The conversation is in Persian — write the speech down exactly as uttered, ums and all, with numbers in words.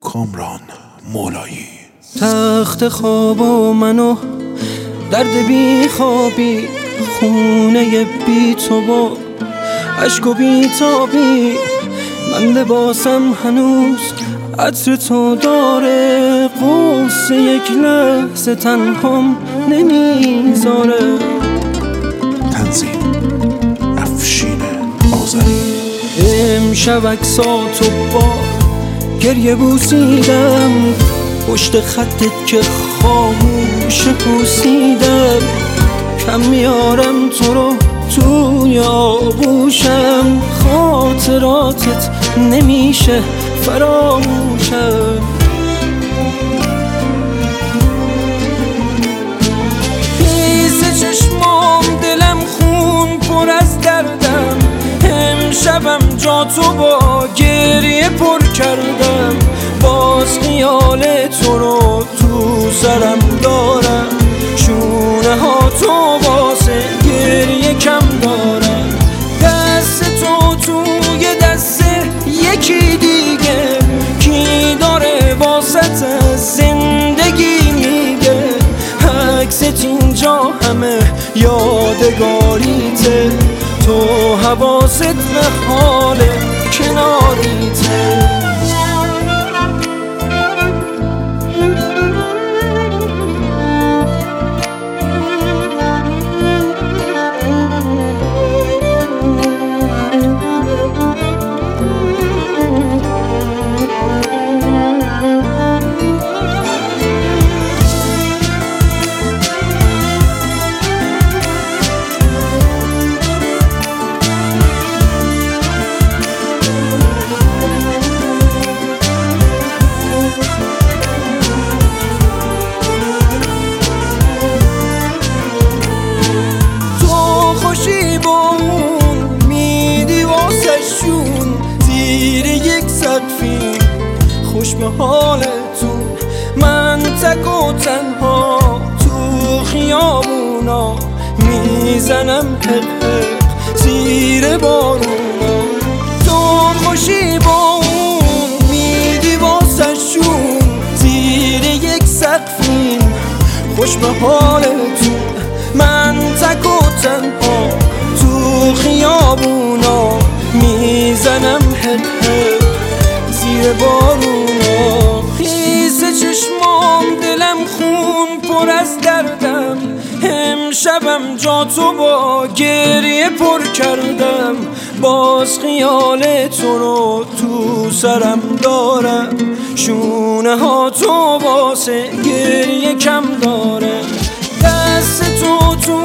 کامران مولایی. تخت خواب و منو درد بی خوابی، خونه بی تو با عشق و بی تابی، من لباسم هنوز عطر تو داره، قصه یک لحظه تنهام نمیذاره. تنظیم افشین آذری. امشب عکساتو با گریه بوسیدم، پشت خطت که خاموش پوسیدم، کم میارم تو رو توی آغوشم، خاطراتت نمیشه فراموشم. خیس چشمام دلم خون پر از دردم، امشبم جا تو با گریه پر کردم، باز خیال تو رو تو سرم دارم، شونه ها تو واسه گریه کم دارم، دست تو توی دست یکی دیگه، کی داره واسط زندگی میگه، عکست اینجا همه یادگاریته، تو حواست به حال کناریته. زیر یک سقفی خوش به حالتون، من تک و تنها تو خیابونا میزنم حق حق زیر بارونا، تو خوشی با اون میدی واسه شون، زیر یک سقفی خوش به حالتون، من تک و تنها تو خیابونا میزنم حق حق زیر بارونا. خیس چشمام دلم خون پر از دردم، امشبم جا تو با گریه پر کردم، باز خیال تو رو تو سرم دارم، شونه ها تو واسه گریه کم داره، دست تو تو